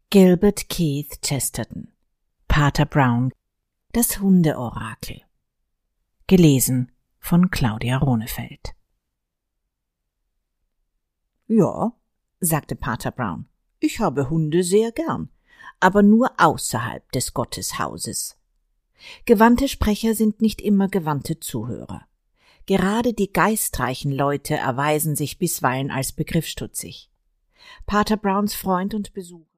Gilbert Keith Chesterton. Pater Brown. Das Hundeorakel. Gelesen von Claudia Rohnefeld. »Ja«, sagte Pater Brown, »ich habe Hunde sehr gern, aber nur außerhalb des Gotteshauses. Gewandte Sprecher sind nicht immer gewandte Zuhörer. Gerade die geistreichen Leute erweisen sich bisweilen als begriffsstutzig. Pater Browns Freund und Besucher